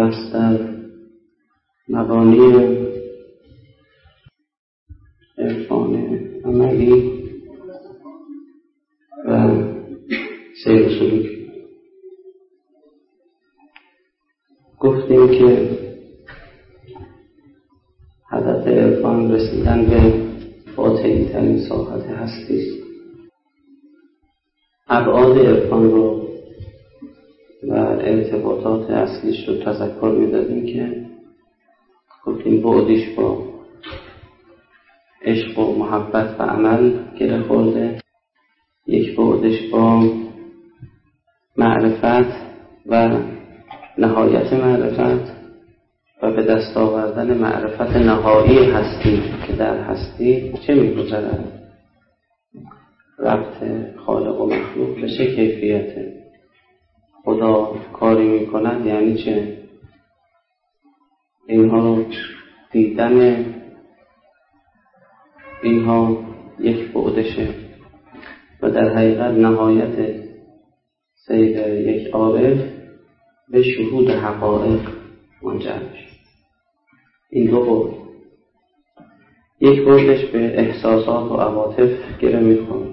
بحث در مبانی عرفان عملی و سیر سلوکی. گفتیم که هدف عرفان رسیدن به باطنی ترین ساحت هستی است. ابعاد عرفان رو و ارتباطات اصلیش رو تذکر می‌دادیم که گفتیم بعدش با عشق و محبت و عمل گره خورده، یک بعدش با معرفت و نهایت معرفت و به دست آوردن معرفت نهایی هستی که در هستی چه می‌گذرد، ربط خالق و مخلوق به چه کیفیته، خدا کاری می‌کند یعنی چه. اینها رو دیدن اینها یک بعدشه و در حقیقت نهایت سیر یک عارف به شهود حقایق منجر میشه. این دو بعد، یک بعدش به احساسات و عواطف گره میخوره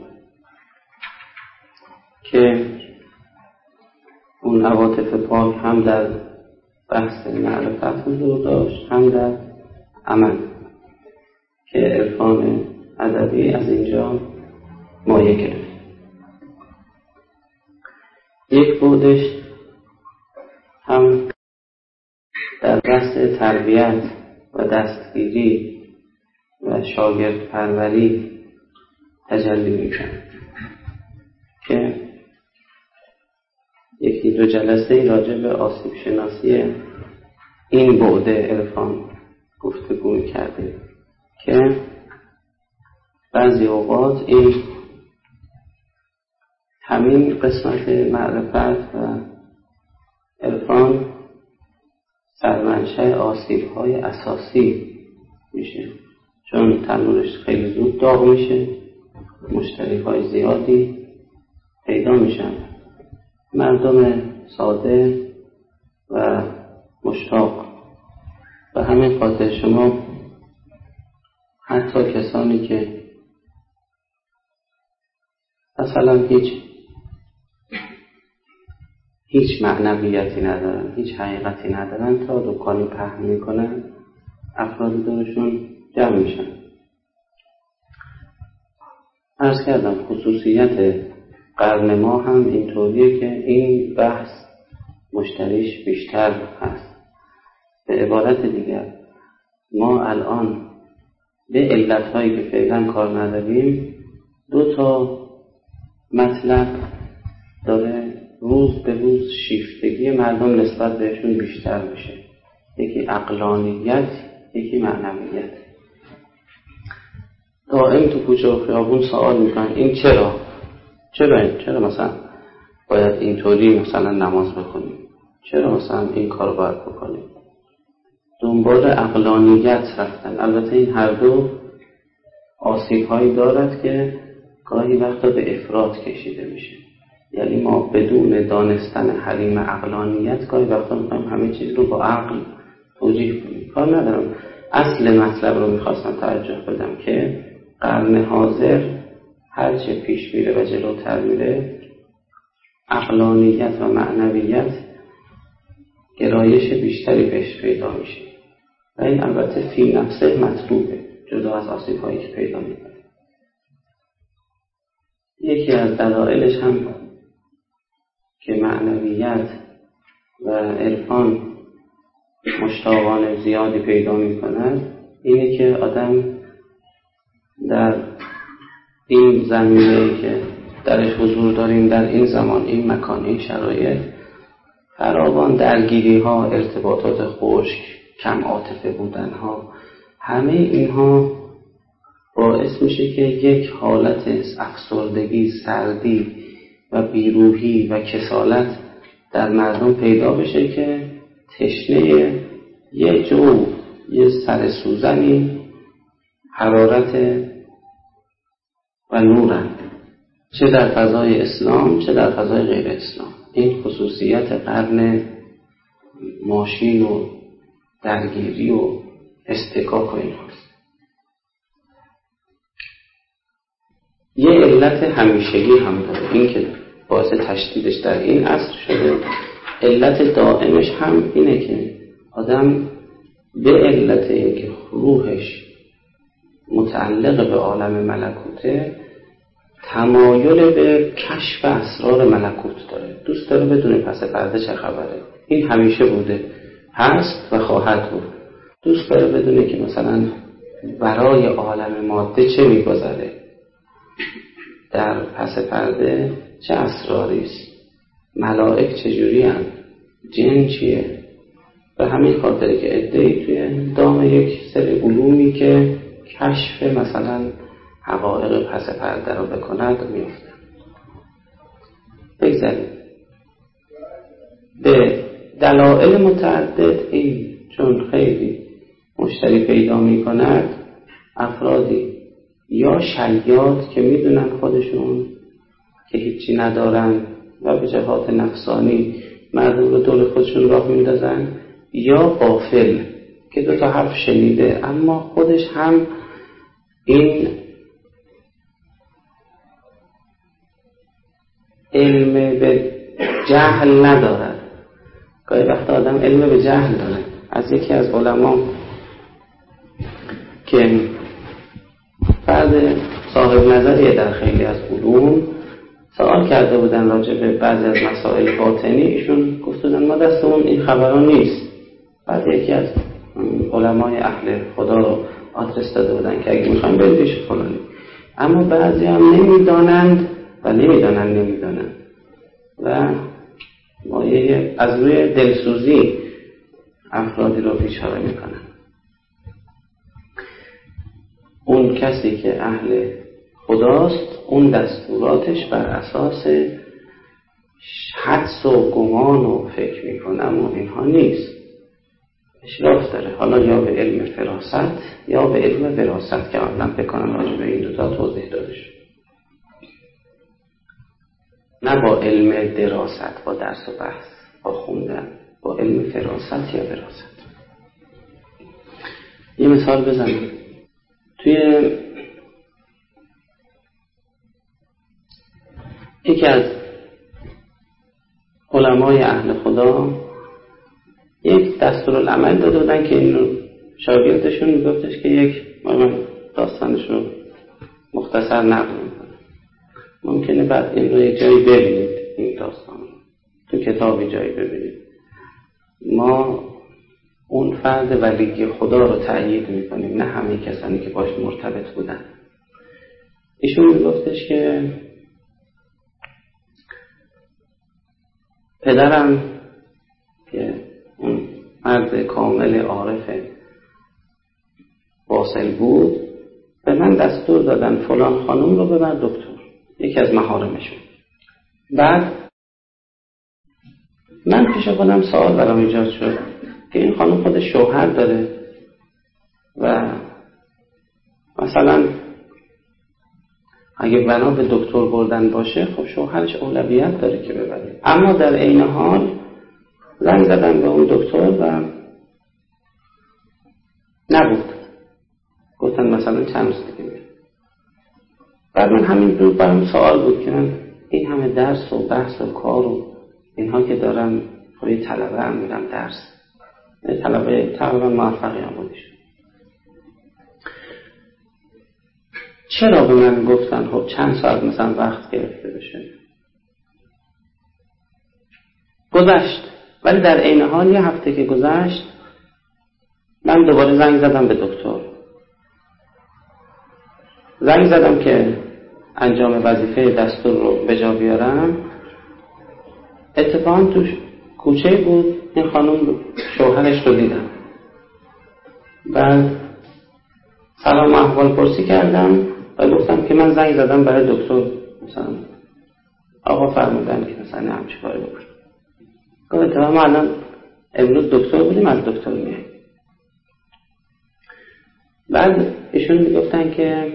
که اون عواطف پاک هم در بحث معرفت حضور داشت هم در عمل که عرفان ادبی از اینجا مایه گرفت. یک بعدش هم در بحث تربیت و دستگیری و شاگرد پروری تجلی می‌کند که یکی دو جلسه راجع به آسیب شناسی این بعد عرفان گفتگو کردیم که بعضی اوقات این همین قسمت معرفت و عرفان سرمنشأ آسیب‌های اساسی میشه، چون تنورش خیلی زود داغ میشه، مشتری‌های زیادی پیدا میشن، مردم ساده و مشتاق. و همین خاطر شما حتی کسانی که مثلا هیچ معنویتی ندارن، هیچ حقیقتی ندارن، تا دکانی پهن میکنن افراد دورشون جمع میشن. عرض کردم خصوصیت قرن ما هم اینطوریه که این بحث مشتریش بیشتر هست. به عبارت دیگر ما الان به علتهایی که فعلا کار نداریم دو تا مطلب داره روز به روز شیفتگی مردم نسبت بهشون بیشتر میشه، یکی عقلانیت، یکی معنویت. دائم تو کوچه و خیابون سوال میکنن این چرا مثلا باید اینطوری مثلا نماز بخونیم، چرا مثلا این کار باید بکنیم. دنبال عقلانیت رفتن. البته این هر دو آسیب هایی دارد که گاهی وقتا به افراط کشیده میشه، یعنی ما بدون دانستن حریم عقلانیت گاهی وقتا میخوایم همه چیز رو با عقل توجیه کنیم. کار ندارم، اصل مطلب رو میخواستم توجه بدم که قرن حاضر هرچه پیش میره و جلوتر میره عقلانیت و معنویت گرایش بیشتری بهش پیدا میشه و این البته فی نفسه مطلوبه، جدا از آسیب هایی که پیدا میکنه. یکی از دلایلش هم که معنویت و عرفان مشتاقان زیادی پیدا میکند اینه که آدم در این زمینه‌ای که درش حضور داریم، در این زمان، این مکان، این شرایط، فراوان درگیری ها، ارتباطات خشک، کم عاطفه بودن ها، همه اینها باعث میشه که یک حالت افسردگی، سردی و بیروحی و کسالت در مردم پیدا بشه که تشنه یه جو، یه سر سوزنی، حرارت و نورن، چه در فضای اسلام چه در فضای غیر اسلام. این خصوصیت قرن ماشین و درگیری و استکاک و این هست. یه علت همیشگی هم داره، این که باعث تشدیدش در این عصر شده. علت دائمش هم اینه که آدم به علت اینکه روحش متعلق به عالم ملکوته تمایل به کشف اسرار ملکوت داره، دوست داره بدونه پس پرده چه خبره. این همیشه بوده، هست و خواهد بود. دوست داره بدونه که مثلا برای عالم ماده چه میگذره، در پس پرده چه اسراری است، ملائک چجوری هستند، جن چیه. به همین خاطره که عده‌ای توی دام یک سری علومی که کشف مثلا حقایق پس پرده رو بکند میفتن. بگذاریم به دلایل متعدد این چون خیلی مشتری پیدا میکند، افرادی یا شیاد که میدونن خودشون که هیچی ندارن و به جهات نفسانی مردم رو دور خودشون راه میندازن، یا غافل که دو تا حرف شنیده اما خودش هم این علم به جهل ندارد. گاهی وقت آدم علم به جهل داره. از یکی از علما که فرد صاحب نظریه در خیلی از علوم سوال کرده بودن راجع به بعضی از مسائل باطنی، ایشون گفتن ما دستمون این خبران نیست. بعد یکی از علمای اهل خدا رو آدرس داده بودن که اگه میخوایم بریدش فلانی، اما بعضی هم نمیدانند و مایه از روی دلسوزی افرادی رو بیچاره میکنن. اون کسی که اهل خداست اون دستوراتش بر اساس حدس و گمان و فکر میکنه، اما اینها نیست، اشراف داره. حالا یا به علم فراست یا به علم وراثت که قبلا بکنم راجع به این دوتا توضیح داده شد. نه با علم دراست، با درس و بحث، با خوندن، با علم فراست یا وراثت. یه مثال بزنیم. توی یکی از علمای اهل خدا یک دستورالعمل داده بودن که این رو شاگردشون میگفتش که یک من داستانش رو مختصر نقل میکنم، ممکنه بعد این رو یک جایی ببینید، این داستان رو تو کتابی جایی ببینید. ما اون فرد ولی خدا رو تأیید میکنیم، نه همه کسانی که باش مرتبط بودن. ایشون میگفتش که پدرم که اون مرد کامل عارف واصل بود به من دستور دادن فلان خانم رو ببر دکتر، یکی از محارمشون. بعد من پیش خودم سوال برام ایجاد شد که این خانم خود شوهر داره و مثلا اگه بنا به دکتر بردن باشه خب شوهرش اولویت داره که ببره، اما در عین حال زنگ زدن به اون دکتر و نبود، گفتن مثلا چند روز دیگه میاد. بعد من همین رو برام سوال بود که من این همه درس و بحث و کار و اینها که دارم، خب طلبه هم میرم درس، طلبه تقریبا موفقی هم بودش، چرا به من گفتن خب چند ساعت مثلا وقت گرفته بشه؟ گذشت، ولی در عین حال یه هفته که گذشت من دوباره زنگ زدم به دکتر، زنگ زدم که انجام وظیفه دستور رو به جا بیارم. اتفاقا تو کوچه بود، این خانم شوهرش رو دیدم. بعد سلام احوال پرسی کردم و گفتم که من زنگ زدم برای دکتر، مثلا آقا فرمودن که مثلا همچی کاری بکنم. گفت ما الان امروز دکتر بودیم، از دکتر میایم. بعد ایشون میگفتن که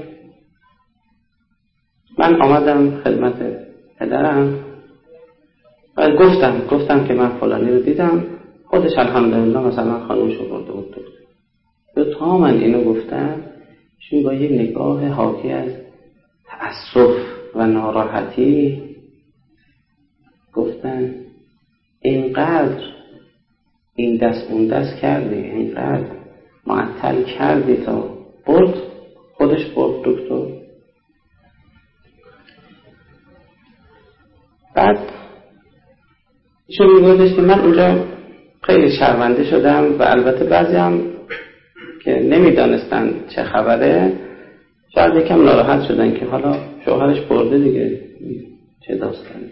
من آمدم خدمت پدرم و گفتم که من فلانی رو دیدم، خب خودش الحمدلله مثلا خانومش رو برده بود دکتر. یا تا من اینو گفتم شون با یه نگاه حاکی از تأسف و ناراحتی گفتن اینقدر این دست اون دست کردی، اینقدر معطل کردی تا برد، خودش برد دکتر. بعد ایشون میگویدش که من اونجا خیلی شرمنده شدم و البته بعضی هم که نمیدانستن چه خبره شاید یکم ناراحت شدن که حالا شوهرش برده دیگه چه داستانی.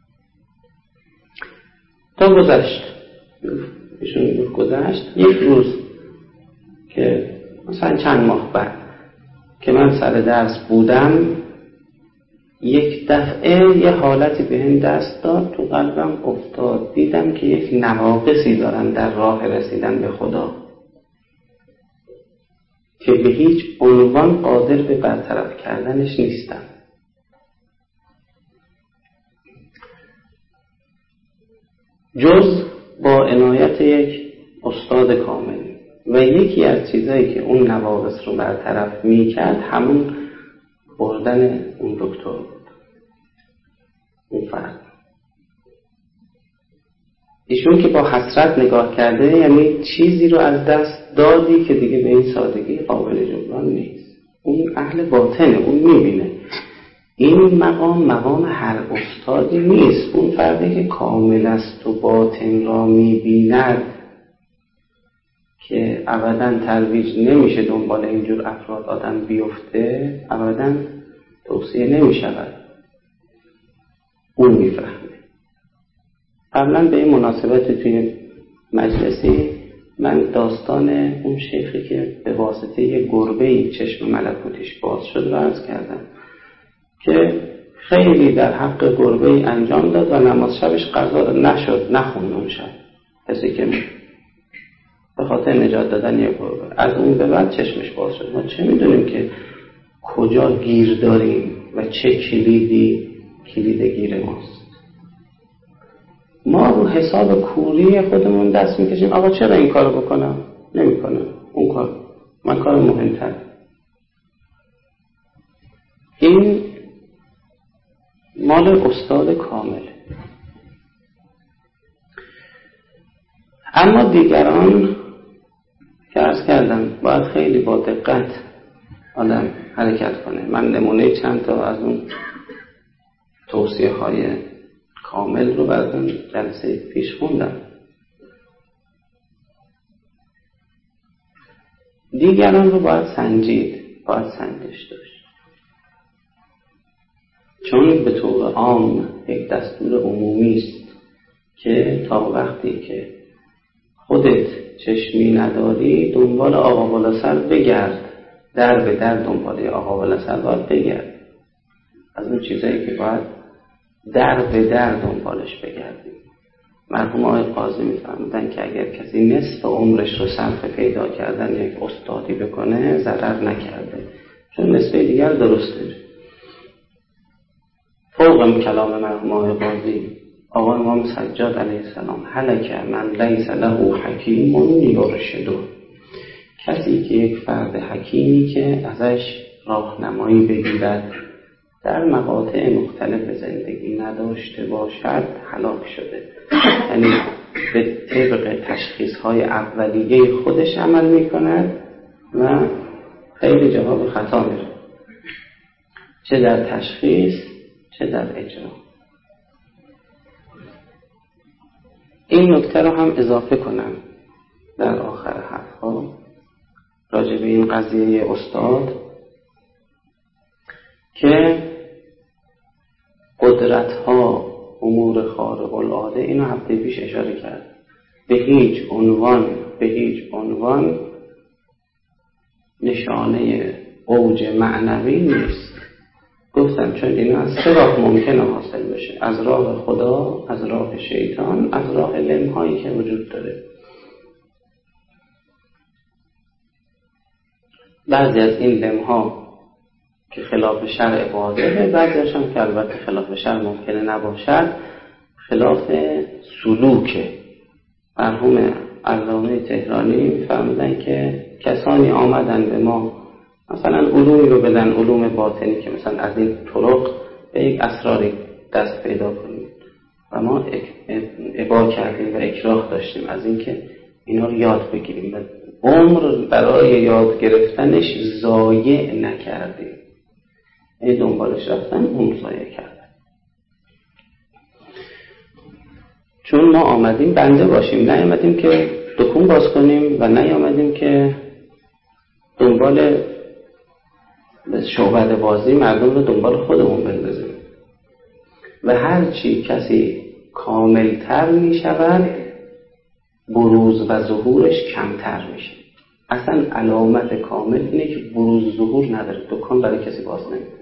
تا گذشت، ایشون گذشت یک روز که مثلا چند ماه بعد که من سر درس بودم یک دفعه یه حالتی به هم دست داد، تو قلبم افتاد، دیدم که یک نواقصی دارن در راه رسیدن به خدا که به هیچ عنوان قادر به برطرف کردنش نیستم. جز با عنایت یک استاد کامل و یکی از چیزایی که اون نواقص رو برطرف میکرد همون بردن اون دکتر بود. اون فرد ایشون که با حسرت نگاه کرده یعنی چیزی رو از دست دادی که دیگه به این سادگی قابل جبران نیست. اون اهل باطنه، اون میبینه. این مقام هر استادی نیست. اون فردی که کامل است و باطن را میبیند که ابداً ترویج نمیشه دنبال اینجور افراد آدم بیفته، ابداً توصیه نمیشود. اون میفهمه. قبلا به این مناسبت توی مجلسی من داستان اون شیخی که به واسطه یه گربه‌ای چشم ملکوتیش باز شد رو عرض کردم که خیلی در حق گربه‌ای انجام داد و نماز شبش قضا نخوند اون شب، کسی که به خاطر نجات دادن یه گربه. از اون به بعد چشمش باز شد. ما چه میدونیم که کجا گیر داریم و چه کلید گیر ماست. ما رو حساب کوری خودمون دست میکشیم. آقا چرا این کارو بکنم؟ نمیکنم. اون کار من کار مهمتر. این مال استاد کامل. اما دیگران که عرض کردم باید خیلی با دقت آدم حرکت کنه. من نمونه چند تا از اون توصیه های کامل رو براتون جلسه پیش خوندم. دیگران رو باید سنجید، باید سنجش داشت، چون به طور عام یک دستور عمومی است که تا وقتی که خودت چشمی نداری دنبال آقا بالا سر بگرد، در به در دنبال آقا بالا سر باید بگرد. از اون چیزایی که باید در به در دنبالش بگردیم. مرحوم آقای قاضی می‌فرمودن که اگر کسی نصف عمرش رو صرف پیدا کردن یک استادی بکنه ضرر نکرده، چون نصف دیگر درسته. فوق کلام مرحوم آقای قاضی آقا امام سجاد علیه السلام هلک من لیس له حکیم یرشده، کسی که یک فرد حکیمی که ازش راهنمایی بگیرد در مقاطع مختلف زندگی نداشته باشد هلاک شده. یعنی به طبق تشخیص‌های اولیه خودش عمل می‌کند و خیلی جاها به خطا میره، چه در تشخیص چه در اجرا. این نکته رو هم اضافه کنم در آخر حرف‌ها راجع به این قضیه استاد که قدرت‌ها امور خارق العاده، اینو هفته پیش اشاره کرد، به هیچ عنوان نشانه اوج معنوی نیست. گفتم چون اینا از سه راه ممکنه حاصل بشه: از راه خدا، از راه شیطان، از راه لم‌هایی که وجود داره. بعضی از این لم‌ها که خلاف شرع واضحه، بعضیش هم که البته خلاف شرع ممکنه نباشد، خلاف سلوکه مرحوم علامه تهرانی فرمودن که کسانی آمدن به ما مثلا علومی رو بدن، علوم باطنی که مثلا از این طرق به یک اسراری دست پیدا کنیم و ما ابا کردیم و اکراه داشتیم از اینکه اینا رو یاد بگیریم و عمر برای یاد گرفتنش ضایع نکردیم. این دنبالش رفتن عمر ضایع کردن. چون ما آمدیم بنده باشیم، نیامدیم که دکون باز کنیم و نیامدیم که دنبال شعبده بازی مردم رو دنبال خودمون بندازیم. و هرچی کسی کاملتر می شود بروز و ظهورش کمتر میشه. اصلا علامت کامل اینه که بروز ظهور نداره، دکان برای کسی باز نمیکنه.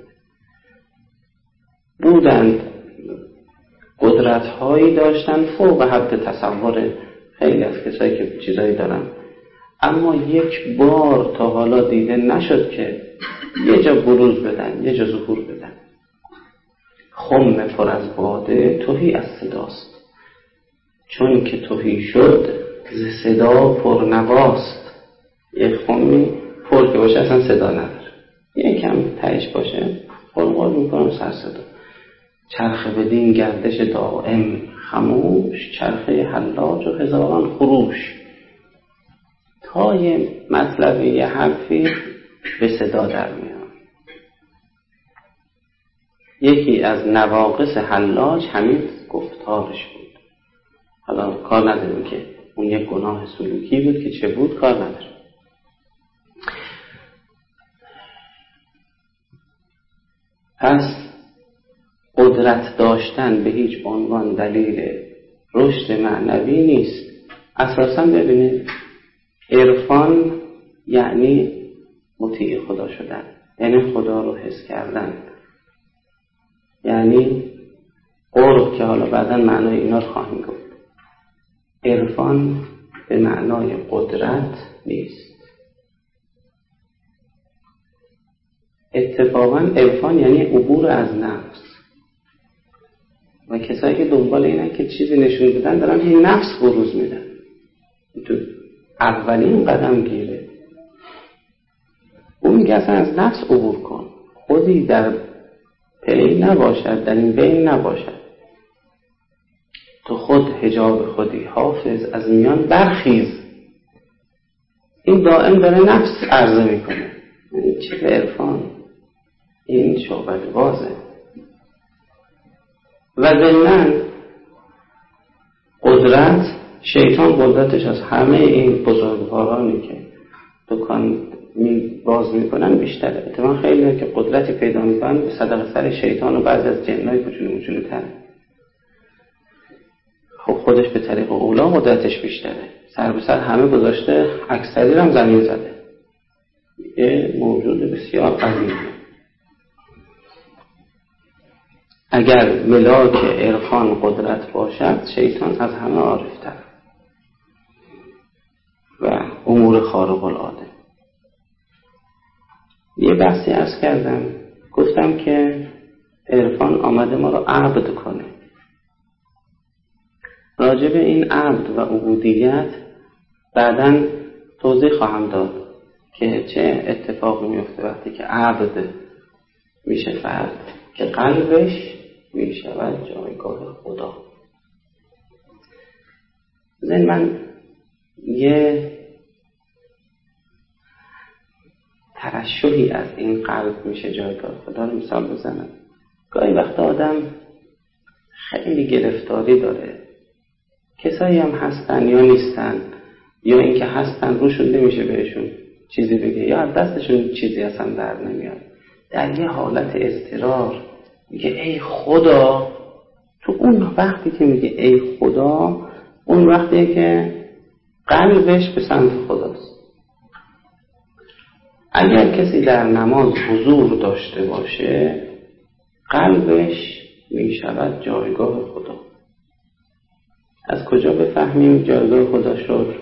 بودند قدرت هایی داشتن فوق حد تصور خیلی از کسایی که چیزایی دارن، اما یک بار تا حالا دیده نشد که یه جا بروز بدن، یه جا ظهور بدن. خم پر از باده تهی از صداست، چون که تهی شد ز صدا پر نواست. یک خمی پر که باشه اصلا صدا نداره، یکم تهش باشه قلقل میکنم سر صدا. چرخ بدین گردش دائم خموش، چرخه حلاج و هزاران خروش. تا یه مطلبی یه حرفی به صدا در میاد. یکی از نواقص حلاج همین گفتارش بود. حالا کار نداریم که اون یک گناه سلوکی بود که چه بود، کار نداریم. پس قدرت داشتن به هیچ عنوان دلیل رشد معنوی نیست. اساساً ببینید عرفان یعنی مطیع خدا شدن، یعنی خدا رو حس کردن، یعنی قرب که حالا بعداً معنای اینا رو خواهیم گفت. عرفان به معنای قدرت نیست. اتفاقاً عرفان یعنی عبور از نفس و کسایی که دنبال اینن که چیزی نشون بدن دارن این نفس بروز میدن. تو اولین قدم گیره اون میگه اصلا از نفس عبور کن، خودی در پی نباشد، در این بین نباشد، تو خود حجاب خودی حافظ از میان برخیز. این دائم داره نفس عرضه میکنه. این چه به عرفان؟ این شعبده بازه. و ضمناً قدرت، شیطان قدرتش از همه این بزرگوارانی که دکان باز میکنن بیشتره. اتفاقا خیلی که قدرتی پیدا میکنن به صدق سر شیطان و بعضی از جنهای کوچولو تره. خب خودش به طریق اولا قدرتش بیشتره، سر به سر همه گذاشته، اکثری هم زمین زده. یه موجود بسیار قویه. اگر ملاک عرفان قدرت باشد، شیطان از همه عارفتر و امور خارق العاده. یه بحثی عرض کردم، گفتم که عرفان آمده ما رو عبد کنه. راجع به این عبد و عبودیت بعداً توضیح خواهم داد که چه اتفاقی میفته وقتی که عبد میشه فرد که قلبش میشود جایگاه خدا. من یه ترشحی از این قلب میشه جایگاه خدا رو مثال بزنم. گاهی وقت آدم خیلی گرفتاری داره، کسایی هم هستن یا نیستن، یا اینکه هستن روشون نمیشه بهشون چیزی بگه، یا از دستشون چیزی اصلا در نمیاد، در یه حالت اضطرار میگه ای خدا. تو اون وقتی که میگه ای خدا، اون وقتیه که قلبش به سمت خداست. اگر کسی در نماز حضور داشته باشه، قلبش میشود جایگاه خدا. از کجا بفهمیم جایگاه خدا شد؟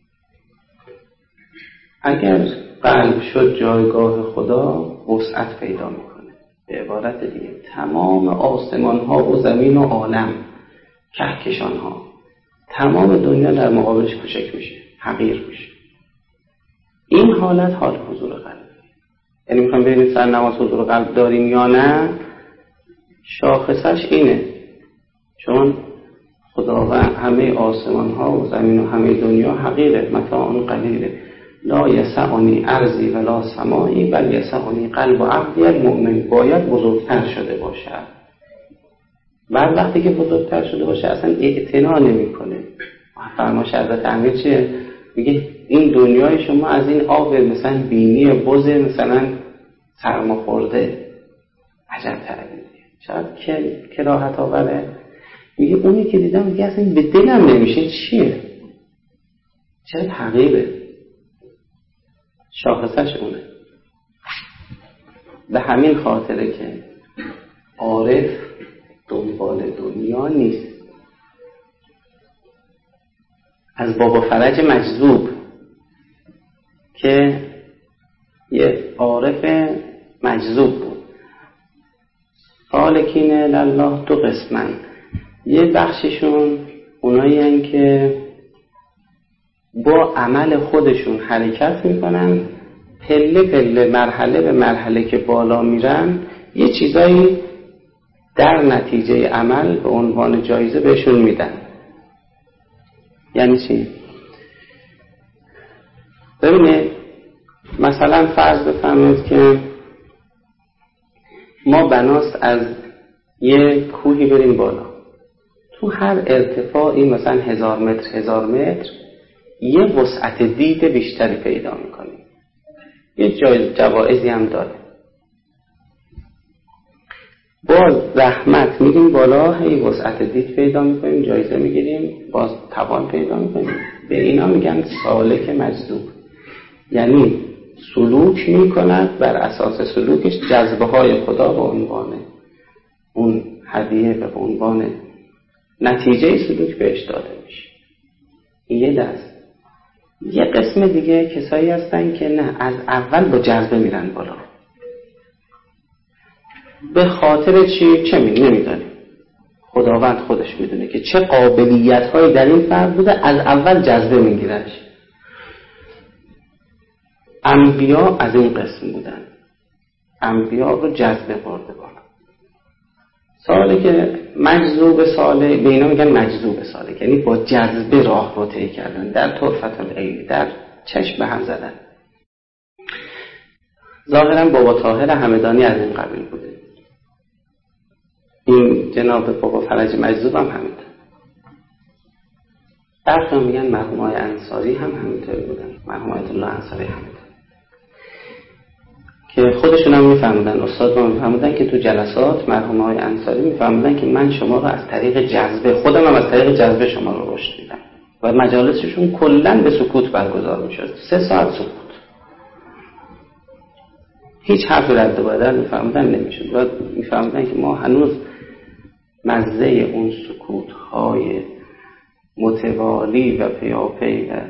اگر قلب شد جایگاه خدا، وسعت پیدا میکنه. به عبارت دیگه تمام آسمان ها و زمین و عالم، کهکشان ها تمام دنیا در مقابلش کوچک میشه، حقیر میشه. این حالت حال حضور قلب. یعنی میخوام ببینید سر نماز حضور قلب داریم یا نه، شاخصش اینه. چون خداوند همه آسمان ها و زمین و همه دنیا حقیره، متاع قلیله، لا یسعنی ارضی ولا سمایی بل یسعنی قلب و عبدی المؤمن. باید بزرگتر شده باشد. بعد وقتی که بزرگتر شده باشه اصلا اعتنا نمیکنه. فرمایش حضرت امیر چیه؟ میگه این دنیای شما از این آب مثلا بینی بز مثلا سرماخورده عجب تعبیریه، شاید که راحت آوره. میگه اونی که دیدم میگه اصلا به دلم نمیشه چیه، چرا حقیقه. شاخصش اونه. به همین خاطره که عارف دنبال دنیا نیست. از بابا فرج مجذوب که یه عارف مجذوب بود، سالکین لله دو قسمن. یه بخششون اونایی هن که با عمل خودشون حرکت میکنن، پله پله مرحله به مرحله که بالا میرن یه چیزایی در نتیجه عمل به عنوان جایزه بهشون میدن. یعنی چی؟ ببینید مثلا فرض بفرمایید که ما بناست از یه کوهی بریم بالا، تو هر ارتفاعی مثلا 1000 متر یه وسعت دید بیشتری پیدا میکنیم، یه جوایزی هم داره. باز زحمت میریم بالا، هی وسعت دید پیدا میکنیم، جایزه میگیریم، باز توان پیدا میکنیم. به اینا میگن سالک مجذوب. یعنی سلوک میکند، بر اساس سلوکش جذبه های خدا به عنوان اون هدیه و به عنوان نتیجه سلوک بهش داده میشه. این یه دست. یه قسم دیگه کسایی هستن که نه، از اول با جذبه میرن بالا. به خاطر چی؟ نمیدونیم. خداوند خودش میدونه که چه قابلیت هایی در این فرد بوده، از اول جذبه میگیرش. انبیا از این قسم بودن، انبیا رو جذبه برده بالا. ساله که مجذوب ساله، به اینا میگن مجذوب ساله، یعنی با جذبه راه رو طی کردن، در طرفت العین، در چشم به هم زدن. ظاهرا بابا طاهر همدانی از این قبیل بوده. این جناب بابا فرج مجذوب هم همینطور. برخی میگن مرحوم های انصاری هم همینطور بودن، مرحوم آیت الله انصاری همینطور، که خودشون هم میفهمدن، استاد ما میفهمدن که تو جلسات مرحوم های انصاری میفهمدن که من شما رو از طریق جذبه، خودم هم از طریق جذبه شما رو رشد میدم. و مجالسشون کلن به سکوت برگزار میشد، 3 ساعت سکوت، هیچ حرف رد و بدل میفهمدن نمیشد. و میفهمدن که ما هنوز مزه اون سکوت های متوالی و پیاپی و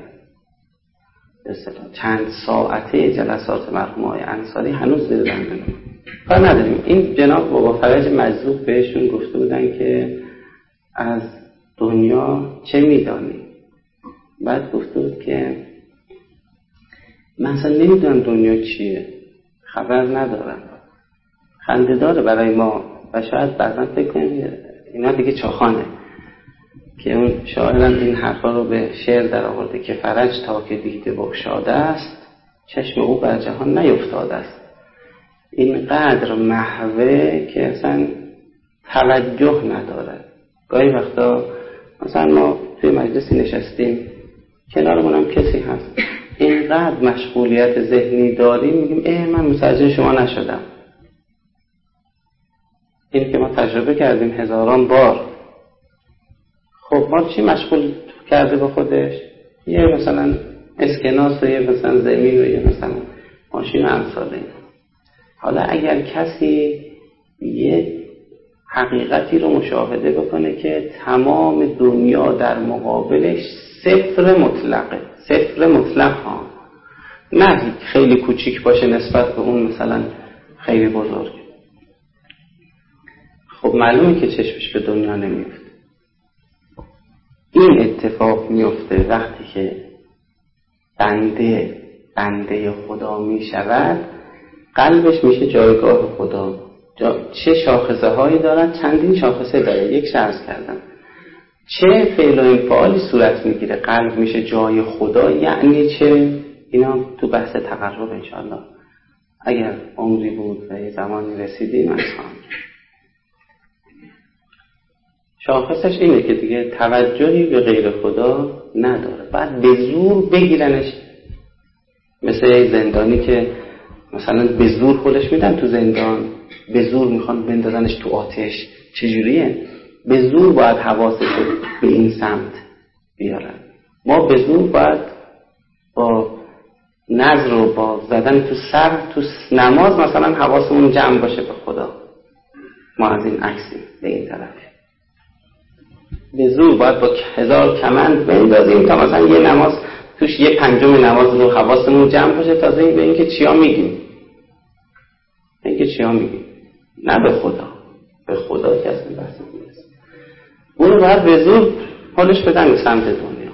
چند ساعته جلسات مرحوم های انصاری هنوز زیر دندون کار نداریم. این جناب بابا فرج مجذوب بهشون گفته بودن که از دنیا چه میدانی؟ بعد گفته بود که من اصلا نمیدونم دنیا چیه، خبر ندارم. خنده داره برای ما و شاید بعضا فکر کنیم اینا دیگه چاخانه، که اون شاعرم این حرفا رو به شعر در آورده که فرج تا که دیده بگشاده است، چشم او بر جهان نیفتاده است. این قدر محوه که اصلا توجه نداره. گاهی وقتا مثلا ما توی مجلسی نشستیم، کنارمون هم کسی هست، اینقدر مشغولیت ذهنی داریم میگیم من متوجه شما نشدم. این که ما تجربه کردیم هزاران بار. خب ما چی مشغول کرده با خودش؟ یه مثلا اسکناس و یه مثلا زمین و یه مثلا ماشین و امثال این. حالا اگر کسی یه حقیقتی رو مشاهده بکنه که تمام دنیا در مقابلش صفر مطلقه، صفر مطلق ها، نه خیلی کوچیک باشه نسبت به اون مثلا خیلی بزرگ، خب معلومه که چشمش به دنیا نمیفته. این اتفاق میفته وقتی که بنده خدا می شود، قلبش میشه جایگاه خدا. چه شاخصه هایی دارد؟ چندین شاخصه داره. یک عرض کردم چه فعل و انفعالی صورت میگیره قلب میشه جای خدا، یعنی چه؟ اینا تو بحث تقرب انشاءالله اگر عمری بود و یه زمانی رسیدیم از خواهم. شاخصش اینه که دیگه توجهی به غیر خدا نداره، بعد به زور بگیرنش، مثل زندانی که مثلا به زور خودش میدن تو زندان، به زور میخوان بندازنش تو آتش. چجوریه؟ به زور باید حواسش به این سمت بیارن. ما به زور باید با نظر و با زدن تو سر تو نماز مثلا حواسمون جمع باشه به خدا. ما از این عکسیم به این طرف. به زور باید با 1000 کمند بندازیم تا مثلا یه نماز توش 1/5 نماز رو حواسمون جمع باشه، تازه این به این که چیا میگیم. اینکه چیا میگیم، نه به خدا. به خدا که اصلا بحث نیست. اون باید به زور حالش بدن به سمت دنیا.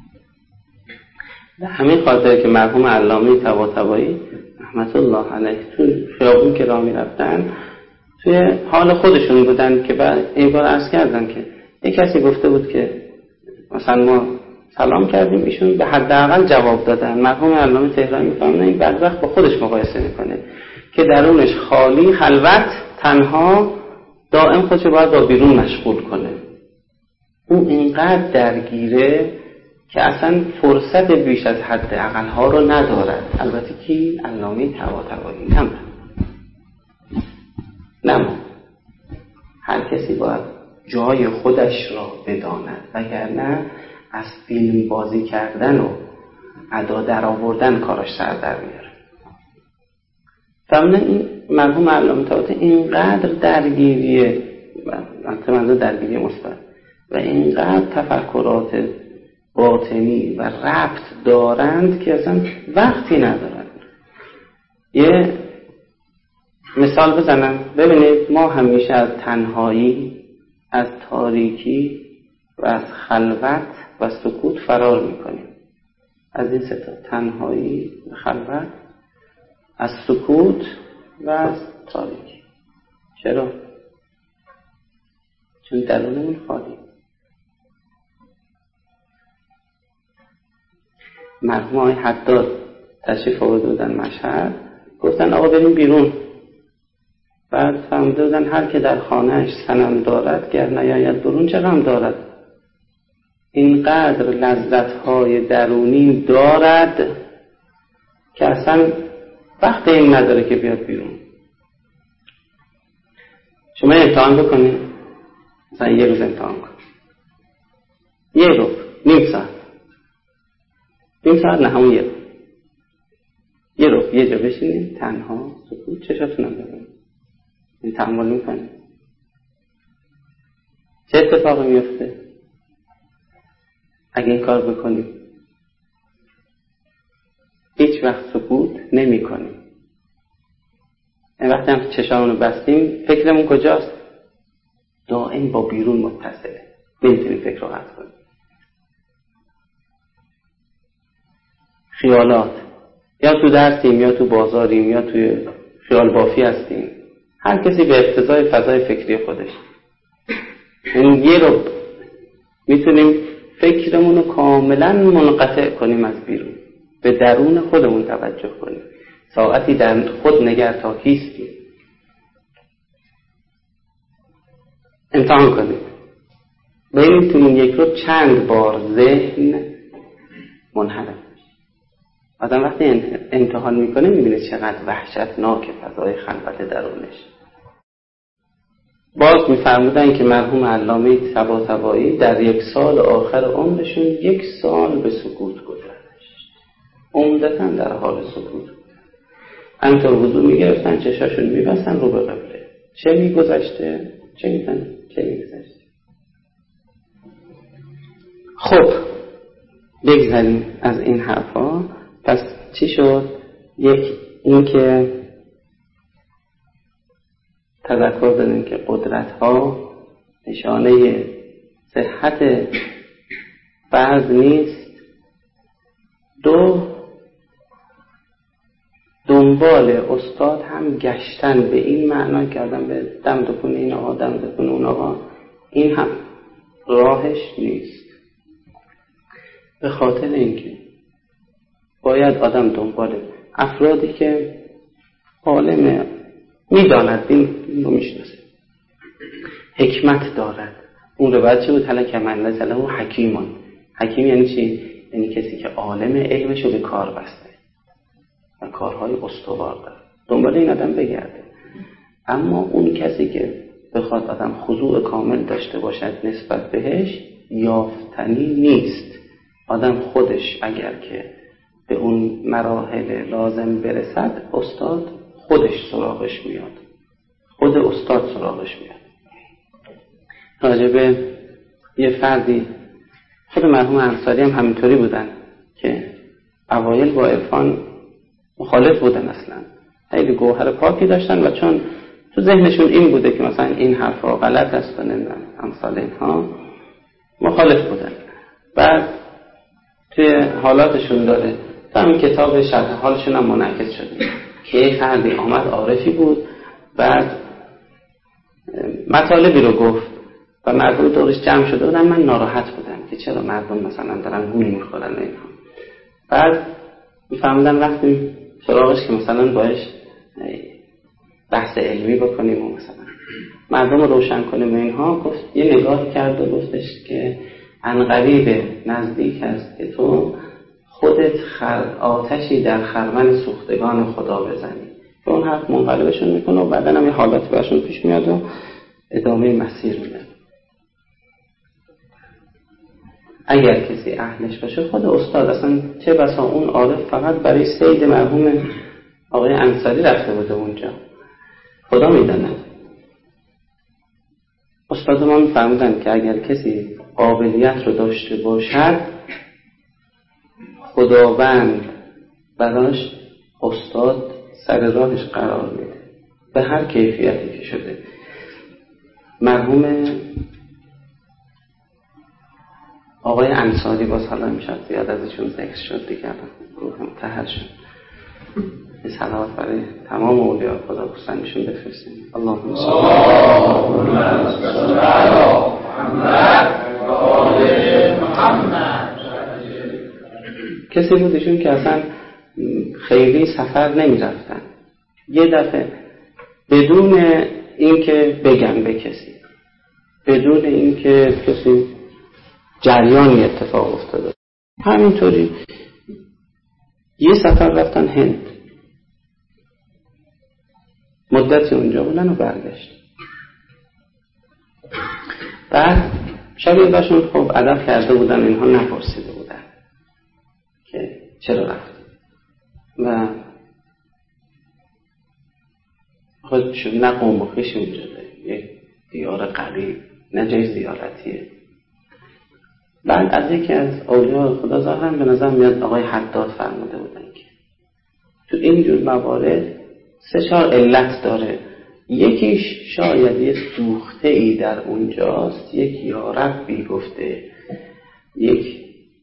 به همین خاطر که مرحوم علامه طباطبایی رحمت الله علیه تو خیابون که راه میرفتن توی حال خودشون بودن که بعد این بار عرض کردن که یک کسی گفته بود که مثلا ما سلام کردیم، ایشون به حداقل جواب دادن. مرحوم علامه تهرانی میفهمه این بدبخت با خودش مقایسه میکنه که درونش خالی، خلوت، تنها، دائم خودش باید با بیرون مشغول کنه. اون اینقدر درگیره که اصلا فرصت بیش از حد اقلها رو ندارد. البته کی؟ علامه طباطبایی. نه ما. هر کسی باید جای خودش را بداند، وگرنه از فیلم بازی کردن و ادا در آوردن کاراش سر در میاره. فهمنا این مرحوم علامه طباطبایی اینقدر درگیریه، منظور درگیری مثبت، و اینقدر تفکرات باطنی و ربط دارند که اصلا وقتی ندارند. یه مثال بزنم. ببینید ما همیشه از تنهایی، از تاریکی و از خلوت و سکوت فرار میکنیم. از این سه تا، تنهایی و خلوت، از سکوت و از تاریکی. چرا؟ چون درونمون خالی. مرحوم آقای حداد تشریف آورده بودن مشهد، گفتن آقا بریم بیرون. بعد فهمیده بودن هر که در خانهش صنم دارد گر نیاید برون چه غم دارد. اینقدر لذت‌های درونی دارد که اصلا وقت این نداره که بیاد بیرون. شما امتحان بکنید، مثلا یه روز امتحان کن، یه روز، نیم ساعت نه همون یه روز یه جا بشینید تنها سکوت، چشاتون هم ببینید، این تحمل میکنید. چه اتفاقی میفته اگه این کار بکنید؟ هیچ وقت سکوت نمی کنیم. وقتی هم چشامونو بستیم فکرمون کجاست؟ دائم با بیرون متصله، نمیتونیم فکر رو قطع کنیم. خیالات، یا تو درسیم یا تو بازاریم یا توی خیال بافی هستیم، هر کسی به اقتضای فضای فکری خودش. این یه رو میتونیم فکرمون رو کاملا منقطع کنیم از بیرون، به درون خودمون توجه کنیم، ساعتی در خود نگر تا کیستیم. امتحان کنید ببینید تو این یک رو چند بار ذهن منحرف. آدم وقتی امتحان میکنه میبینه چقدر وحشتناک فضای خلوت درونش. باز میفرمودن که مرحوم علامه طباطبایی در 1 سال آخر عمرشون 1 سال به سکوت گذشت، عمدتاً در حال سکوت. همینطور وضو میگرفتن، چشاشون میبستن رو به قبله. چه میگذشته؟ چه میگذشته؟ خب بگذاریم از این حرفا. پس چی شد؟ یک این که تذکر دادیم که قدرت ها نشانه صحت فرض نیست. 2 دنبال استاد هم گشتن به این معنا کردن به دم دکون این آقا دم دکون اون آقا، این هم راهش نیست. به خاطر اینکه باید آدم دنبال افرادی که عالم میداند، دین رو میشناسه، حکمت دارد، اون رو باید چه بود؟ حالا که من نزله و حکیمان. حکیم یعنی چی؟ یعنی کسی که عالم علمشو به کار بسته و کارهای استوار داره، دنبال این آدم بگرده. اما اون کسی که بخواد آدم خضوع کامل داشته باشد نسبت بهش، یافتنی نیست. آدم خودش اگر که به اون مراحل لازم برسد، استاد خودش سراغش میاد، خود استاد سراغش میاد. راجبه یه فردی، خود مرحوم انصاری هم همینطوری بودن که اوایل با عرفان مخالف بودن، اصلا خیلی گوهر پاکی داشتن و چون تو ذهنشون این بوده که مثلا این حرفا غلط است و نمیدونم امثال اینها، مخالف بودن. بعد توی حالاتشون داره تا همین کتاب شرح حالشون هم منعکس شده که یک فردی آمد، عارفی بود، بعد مطالبی رو گفت و مردم دورش جمع شده بودن. من ناراحت بودم که چرا مردم مثلا دارن گول میخورن اینها. بعد میفهمیدن رفتیم سراغش که مثلا باش بحث علمی بکنیم و مثلا مردم رو روشن کنیم و اینها. گفت یه نگاهی کرد و گفتش که عنقریب نزدیک است که تو خودت آتشی در خرمن سوختگان خدا بزنی. که اون حرف منقلبشون میکنه و بعدن هم یه حالت برشون پیش میاد و ادامه مسیر میده. اگر کسی اهلش باشه، خود استاد اصلا چه بسا اون عارف فقط برای صید مرحوم آقای انصاری رفته بوده اونجا، خدا میدونه. استاد ما میفهمودن که اگر کسی قابلیت رو داشته باشد، خداوند براش استاد سر راهش قرار میده به هر کیفیتی که شده. مرحوم آقای انصاری باز حالا میشد زیاد ازشون ذکر شد دیگه، روح مطهر شد. این صلوات برای تمام اولیاء خدا بستنشون بفرستیم. اللهم صل علی محمد. کسی بودشون که اصلا خیلی سفر نمی رفتن، یه دفعه بدون اینکه بگن به کسی، بدون اینکه کسی جریانی اتفاق افتاده، همینطوری یه سفر رفتن هند، مدتی اونجا بودن و برگشت. بعد شبیهشون خب ادب کرده بودن، اینها نپرسیده بودن که چرا رفت و خودشون نه قوم و خویش اونجا ده، یک دیار غریب، نه جای زیارتیه. بعد از یکی از اولیاء خدا ظاهراً به نظر میاد آقای حداد فرموده بودن که تو اینجور موارد 3-4 علت داره. یکیش شاید یه سوخته ای در اونجاست، یک یا ربی گفته، یک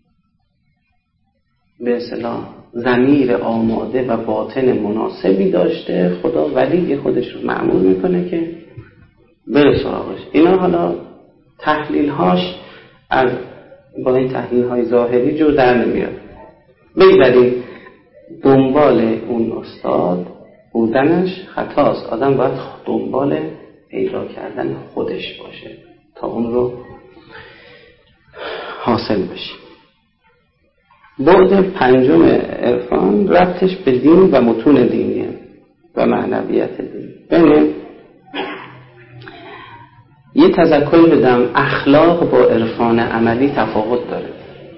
به اصطلاح ضمیر آماده و باطن مناسبی داشته، خدا ولی خودش رو مأمور میکنه که بره سراغش. اینا حالا تحلیل‌هاش از با این تحلیل‌های ظاهری جور در نمیاد. بگذاریم دنبال اون استاد بودنش خطاست. آدم باید دنبال پیدا کردن خودش باشه تا اون رو حاصل بشه. بعد 5 عرفان ربطش به دین و متون دینیه و معنویت دین. ببینید یه تذکر بدم، اخلاق با عرفان عملی تفاوت داره.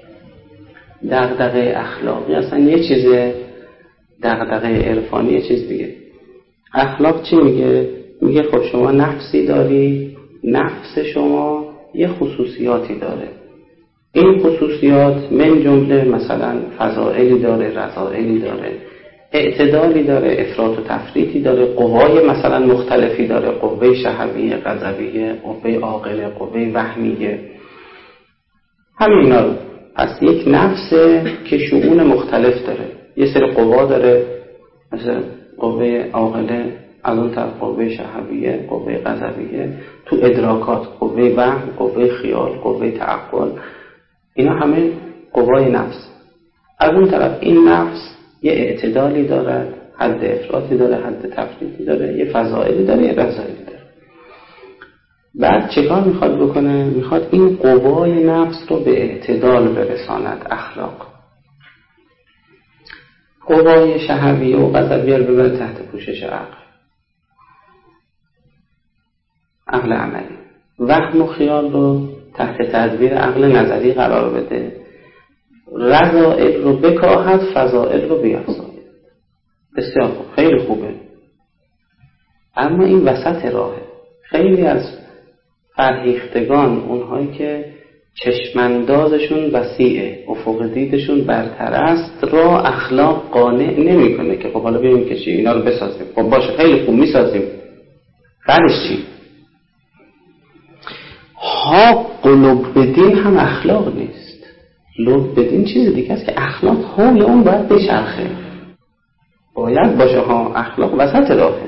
دغدغه اخلاقی اصلا یه چیزه، دغدغه عرفانی یه چیز دیگه. اخلاق چی میگه؟ میگه خب شما نفسی داری، نفس شما یه خصوصیاتی داره، این خصوصیات من جمله مثلا فضائلی داره، رذائلی داره، اعتدالی داره، افراط و تفریطی داره، قوای مثلا مختلفی داره، قوه شهویه، غضبیه، قوه عاقله، قوه وهمیه، همینا رو پس یک نفسه که شؤون مختلف داره، یه سری قوا داره، مثل قوه عاقله، از اون طرف قوه شهویه، قوه غضبیه، تو ادراکات قوه وهم، قوه خیال، قوه تعقل، اینا همه قوای نفس. از اون طرف این نفس یه اعتدالی داره، حد افراطی داره، حد تفریطی داره، یه فضائلی داره، یه رذائلی داره. بعد چیکار میخواد بکنه؟ میخواد این قوای نفس رو به اعتدال برساند، اخلاق. قوای شهویه و غضبیه رو ببره تحت پوشش عقل عملی. وهم و خیال رو تحت تدبیر عقل نظری قرار بده. رذائل رو بکاهد، فضائل رو بیافزاید. بسیار خوب، خیلی خوبه. اما این وسط راهه. خیلی از فرهیختگان، اونهایی که چشماندازشون وسیعه، افق دیدشون برتر است، را اخلاق قانع نمیکنه که خب حالا بیایم که چی اینا رو بسازیم. خب باشه، خیلی خوب میسازیم، بعدش چی؟ حق و لب بدین هم اخلاق نیست. لب بدین چیز دیگه است که اخلاق حول اون باید بچرخه، باید باشه ها، اخلاق وسط راهه.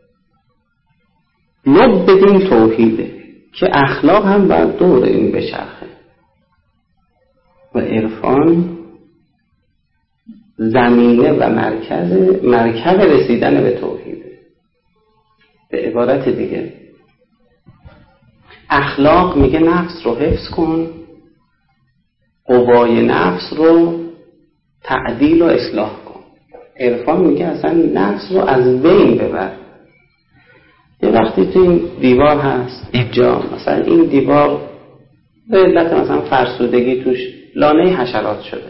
لب بدین توحیده که اخلاق هم باید دور این بچرخه و عرفان زمینه و مرکز رسیدن به توحیده. به عبارت دیگه اخلاق میگه نفس رو حفظ کن، قوای نفس رو تعدیل و اصلاح کن. عرفان میگه اصلا نفس رو از بین ببر. یه وقتی تو این دیوار هست اینجا، مثلا این دیوار به علت مثلا فرسودگی توش لانه حشرات شده،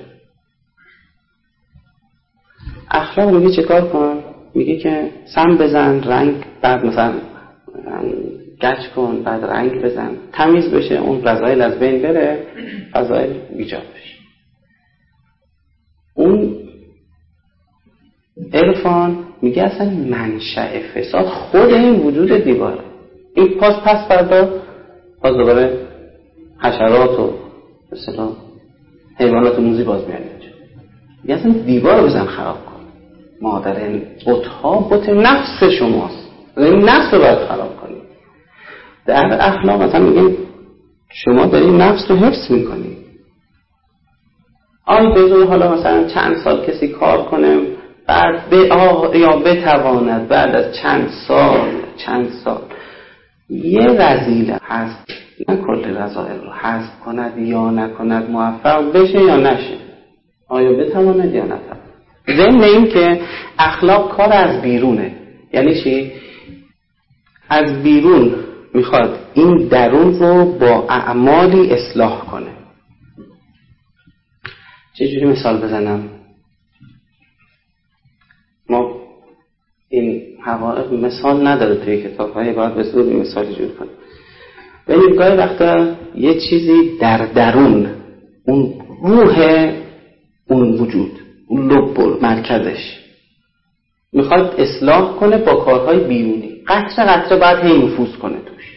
اخلاق میگه چه کار کن؟ میگه که سم بزن، رنگ، بعد مثلا گچ کن، بعد رنگ بزن، تمیز بشه، اون رذائل از بین بره، فضائل ایجاد بشه. اون عرفان میگه اصلا منشأ فساد خود این وجود دیواره. این پس فردا باز دوباره حشرات و مثلا حیوانات موذی باز میاد اینجا. میگه اصلا دیوار رو بزن خراب کن. مادر بت‌ها بت نفس شماست، این نفس رو باید خراب کنی. در اخلاق مثلا میگن شما داری نفس رو حفظ میکنی. بذار حالا مثلا چند سال کسی کار کنه، بعد یا بتواند بعد از چند سال یه رذیله هست، نه کل رذائل رو حذف کند یا نکند، موفق بشه یا نشه، آیا بتواند یا نتواند. ضمن این که اخلاق کار از بیرونه. یعنی چی؟ از بیرون میخواد این درون رو با اعمالی اصلاح کنه. چجوری مثال بزنم؟ ما این حقایق مثال نداره توی کتاب‌های، باید به صورت مثالی جور کنیم. ببینید گاهی وقتا یه چیزی در درون، اون روح اون وجود، اون لب مرکزش میخواد اصلاح کنه با کارهای بیرونی، قطره باید هی نفوذ کنه توش.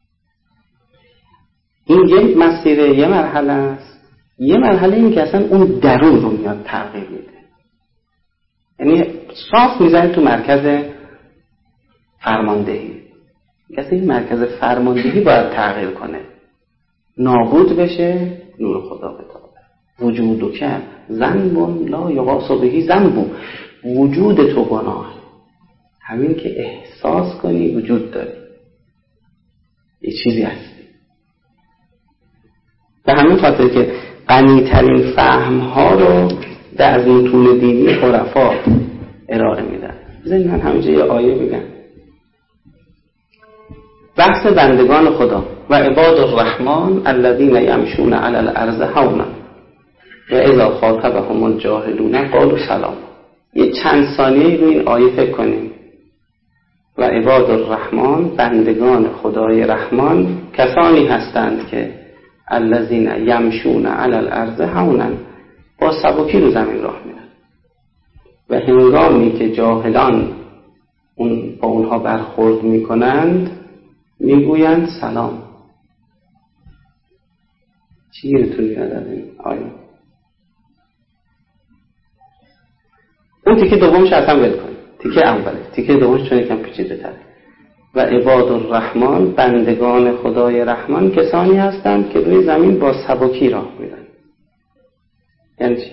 این یه مسیره، یه مرحله است. یه مرحله این که اصلا اون درون رو میاد تغییر میده، یعنی صاف میزنه تو مرکز فرماندهی. اصلا این مرکز فرماندهی باید تغییر کنه، نابود بشه، نور خدا بتابه. وجودو که ذنب لا یغاص به ذنب، وجود تو گناه، همین که احساس کنی وجود داری، یه چیزی هستی. به همین خاطر که غنی‌ترین فهم‌ها رو در متون دینی عرفا ارائه میدن. بذارید من همینجا یه آیه بگم. بحث بندگان خدا و عباد الرحمن الذین یمشون علی الارض هونا و اذا خاطبهم الجاهلون قالوا سلام. یه چند ثانیه روی این آیه فکر کنیم. و عباد الرحمن، بندگان خدای رحمان، کسانی هستند که الذین یمشون علی الارض هونا، با سبکی رو زمین راه میرن و هنگامی که جاهلان با اونها برخورد میکنند میگویند سلام. چی گیرتون میاد از این آیه؟ اون تیکه دومش اصلا ول کنید، تیکه اوله. تیکه دومش چون یکم پیچیده تره. و عباد الرحمن، بندگان خدای رحمان کسانی هستند که روی زمین با سبکی راه میرن. یعنی چی؟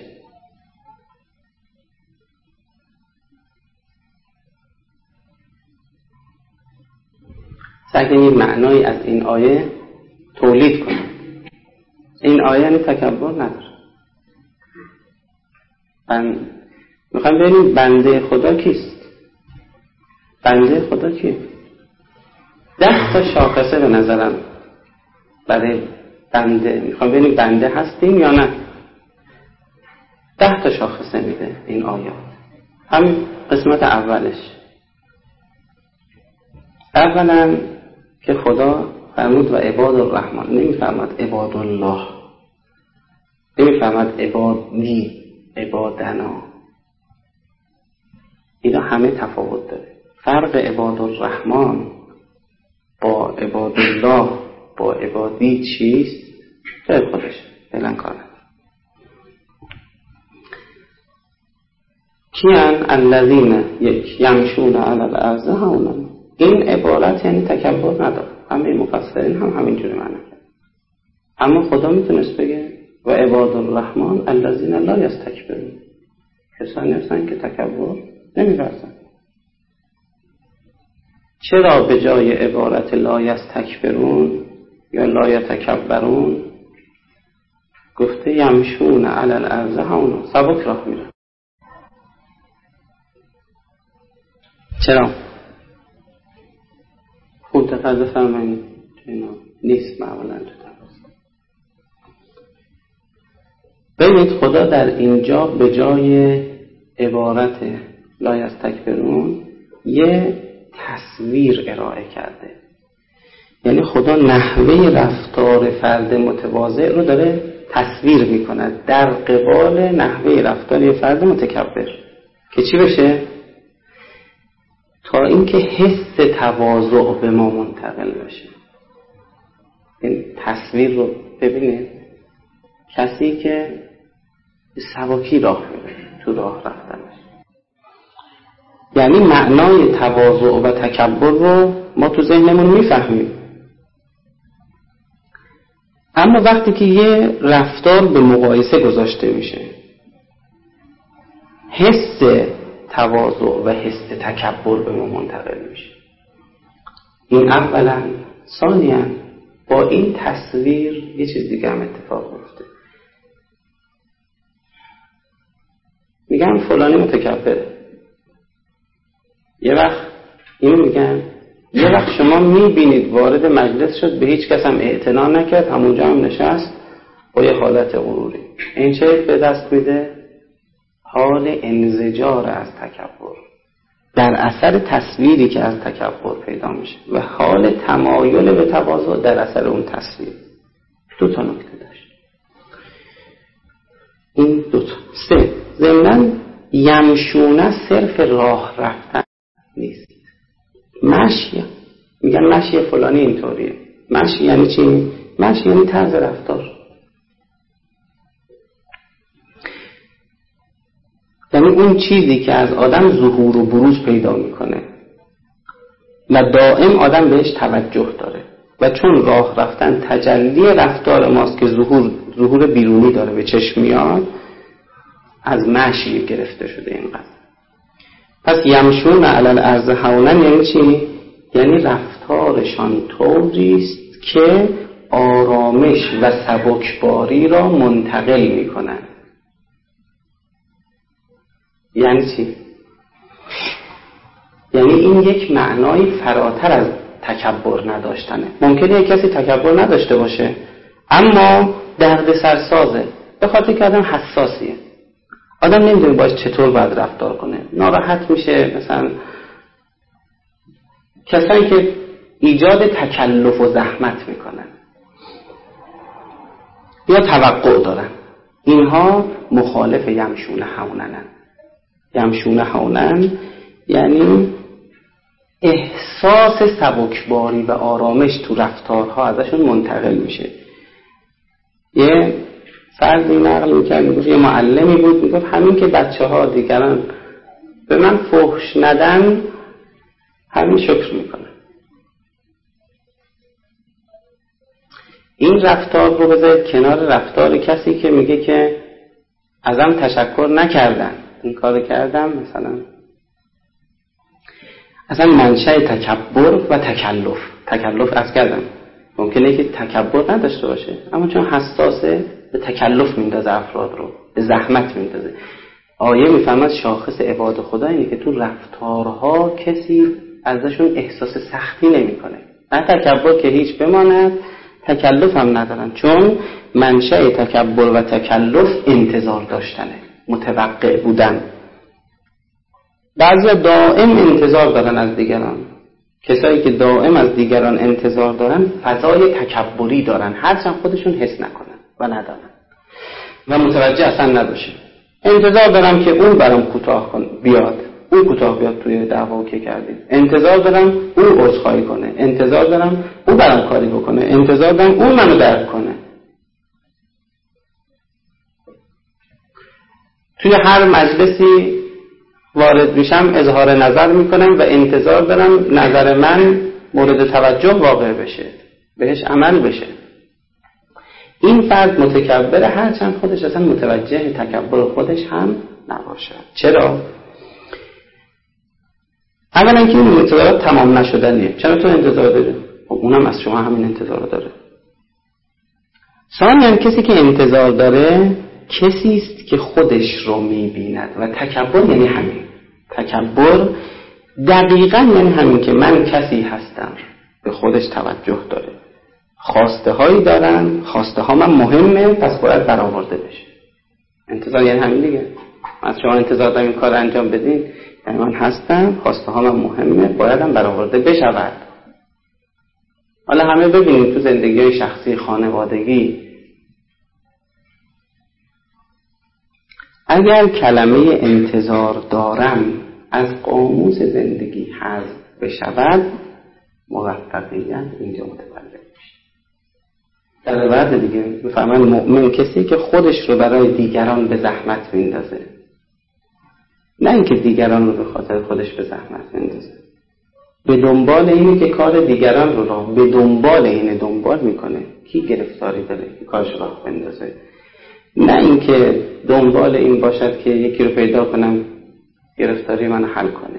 اگه یک معنایی از این آیه تولید کنیم، این آیه یعنی تکبر نداره. میخوایم ببینیم بنده خدا کیست. بنده خدا کیه؟ 10 تا شاخصه به نظرم برای بنده، میخوام ببینیم بنده هستیم یا نه. 10 تا شاخصه میده این آیات. همین قسمت اولش. اولا که خدا فرمود و عباد الرحمن، نمیفرماد عباد الله، نمیفرماد عبادی، عبادنا. اینا همه تفاوت داره. فرق عباد الرحمن با عباد الله با عبادی چیست؟ جای خودش فعلا کار. کیان الذین یمشون علی الارض هونا. این عبارت یعنی تکبر نداره. همه مفسرین هم همینجوری معنی کرد. اما خدا میتونست بگه و عباد الرحمن الذین لا یستکبرون، کسانی هستن که تکبر نمی‌ورزن. چرا به جای عبارت لا یستکبرون یا لا یتکبرون گفته یمشون علی الارض هونا، سبک راه میرن؟ چرا؟ خود تفضل فرمایید. اینا نیست معمولا تو تفسیر. ببینید خدا در اینجا به جای عبارت لا یستکبرون یه تصویر ارائه کرده. یعنی خدا نحوه رفتار فرد متواضع رو داره تصویر میکنه در قبال نحوه رفتار یه فرد متکبر که چی بشه؟ تا اینکه حس تواضع به ما منتقل بشه. این تصویر رو ببینید، کسی که سبکی راه میره تو راه رفتنش، یعنی معنای تواضع و تکبر رو ما تو ذهنمون میفهمیم، اما وقتی که یه رفتار به مقایسه گذاشته میشه، حس تواضع و حس تکبر به ما منتقل میشه. این اولا. ثانیاً با این تصویر یه چیز دیگه هم اتفاق میفته. میگن فلانی متکبره، یه وقت اینو میگن، یه وقت شما میبینید وارد مجلس شد، به هیچ کس هم اعتنا نکرد، همونجا هم نشست با یه حالت غروری. این چه به دست میده؟ حال انزجار از تکبر در اثر تصویری که از تکبر پیدا میشه و حال تمایل به تواضع در اثر اون تصویر. 2 تا نکته داشت این 2 تا. 3. ضمناً یمشونه صرف راه رفتن نیست. مشی، میگن مشی فلانی اینطوریه. مشی یعنی چی؟ مشی یعنی طرز رفتار، یعنی اون چیزی که از آدم ظهور و بروز پیدا میکنه و دائم آدم بهش توجه داره و چون راه رفتن تجلی رفتار ماست که ظهور بیرونی داره، به چشم میاد، از مشی گرفته شده اینقدر. پس یمشون علی الارض هونا یعنی چی؟ یعنی رفتارشان طوریست که آرامش و سبکباری را منتقل میکنن. یعنی چی؟ یعنی این یک معنای فراتر از تکبر نداشتنه. ممکنه یک کسی تکبر نداشته باشه اما درد سرسازه، به خاطر که آدم حساسیه، آدم نمیدونه باش چطور باید رفتار کنه، ناراحت میشه. مثلا کسایی که ایجاد تکلف و زحمت میکنن یا توقع دارن، اینها مخالف یمشون هوننن. یمشون هونن یعنی احساس سبکباری و آرامش تو رفتارها ازشون منتقل میشه. یه فردی نقل میکرد، میگفت یه معلمی بود، میگفت همین که بچه ها دیگران به من فحش ندن همین شکر میکنه. این رفتار رو بذارید کنار رفتار کسی که میگه که ازم تشکر نکردن، این کار کردم. مثلا اصلا منشأ تکبر و تکلف از کردم ممکنه که تکبر نداشته باشه، اما چون حساسه به تکلف میندازه، افراد رو به زحمت میندازه. آیه میفهمد شاخص عباد خدا اینه که تو رفتارها کسی ازشون احساس سختی نمیکنه. نه تکبر که هیچ بماند، تکلف هم ندارن، چون منشأ تکبر و تکلف انتظار داشتنه، متوقع بودن. بعضی دائم انتظار دارن از دیگران. کسایی که دائم از دیگران انتظار دارن فضای تکبری دارن، هرچند خودشون حس نکنن و ندارن و متوجه اصلا نباشه. انتظار دارم که اون برام کوتاه بیاد، اون کوتاه بیاد توی دعوا که کردیم. انتظار دارم اون عذرخواهی کنه، انتظار دارم اون برام کاری بکنه، انتظار دارم اون منو درک کنه. توی هر مجلسی وارد میشم اظهار نظر میکنم و انتظار دارم نظر من مورد توجه واقع بشه، بهش عمل بشه. این فرد متکبره، هرچند خودش اصلا متوجه تکبر خودش هم نباشه. چرا؟ اولا که این انتظارات تمام نشدنیه. چرا تو انتظار داری؟ اونم از شما همین انتظار داره. ثانیاً کسی که انتظار داره کسی است که خودش رو میبیند و تکبر یعنی همین. تکبر دقیقاً یعنی همین که من کسی هستم، به خودش توجه داره، خواسته هایی دارن، خواسته ها من مهمه، پس باید برآورده بشه. انتظار یعنی همین دیگه. از شما انتظار دارم این کار انجام بدین، یعنی من هستم، خواسته ها من مهمه، بایدم برآورده بشود. حالا همه ببینید تو زندگی های شخصی، خانوادگی، اگر کلمه انتظار دارم از قاموس زندگی حذف بشود، موفقیت اینجا متولد میشه. در بعد دیگه میفهمن مؤمن کسی که خودش رو برای دیگران به زحمت میندازه، نه اینکه دیگران رو به خاطر خودش به زحمت میندازه. به دنبال اینه که کار دیگران رو به دنبال اینه دنبال میکنه، کی گرفتاری داره که کارش رو راه بندازه، نه اینکه دنبال این باشد که یکی رو پیدا کنم گرفتاری من حل کنه.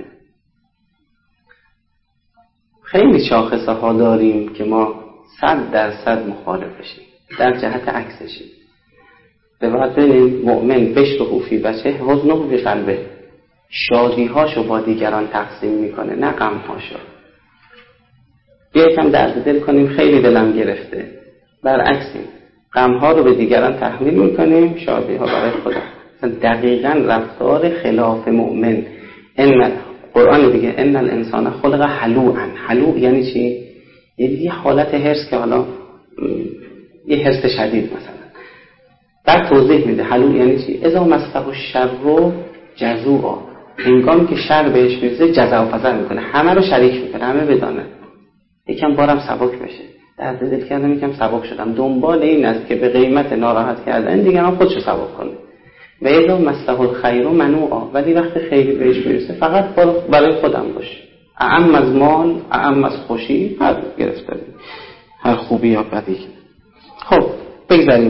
خیلی شاخصه ها داریم که ما 100% مخالفشیم، در جهت عکسشیم. به وقت مؤمن بشره فی بچه حزنه فی قلبه، شادیهاشو با دیگران تقسیم میکنه، نه غمهاشو. بیا یکم درد دل کنیم، خیلی دلم گرفته، برعکسیم، غمها رو به دیگران تحمیل میکنیم، شادیها برای خدا. دقیقاً رفتار خلاف مؤمن. ان قرآن دیگه ان الانسان خلق هلوعا. هلوع یعنی چی؟ یه حالت حرص که حالا یه حرص شدید مثلا. بعد توضیح میده هلوع یعنی چی؟ اذا مسه الشر جزوعا، هنگامی که شر بهش میرسه جزع و فزع میکنه، همه رو شریک میکنه، همه بدانه. یکم بارم سبک بشه، درد دل کردم یکم سبک شدم، دنبال این است که به قیمت ناراحت کردن دیگران خودشو سبک کنه. و اذا مسه الخیر منوعا، ولی وقتی خیری بهش میرسه فقط برای خودم باشه، اعم از مال، اعم از خوشی، هر گرفتاری، هر خوبی یا بدی. خب بگذاریم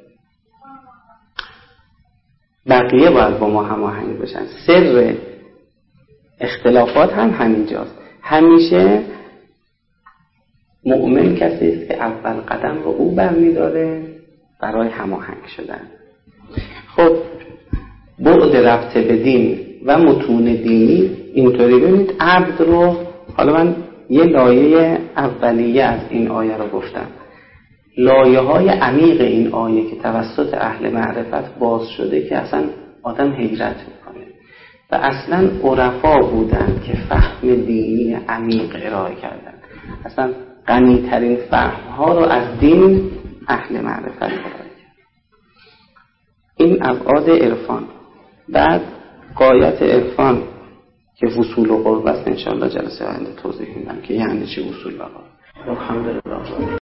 بقیه باید با ما هماهنگ بشن. سر اختلافات هم همینجاست. همیشه مؤمن کسی است که اول قدم رو او برمی‌داره برای هماهنگ شدن. خب بعد ربط به دین و متون دینی اینطوری ببینید. عبد رو، حالا من یه لایه اولیه از این آیه رو گفتم، لایه های عمیق این آیه که توسط اهل معرفت باز شده که اصلا آدم حیرت میکنه و اصلا عرفا بودن که فهم دینی عمیق ارائه کردن. اصلا غنی ترین فهم ها رو از دین اهل معرفت ارائه کرد. این ابعاد عرفان. بعد غایت عرفان که وصول و قرب است، انشاءالله جلسه آینده توضیح میدم که یعنی چی وصول و قرب. الحمدلله.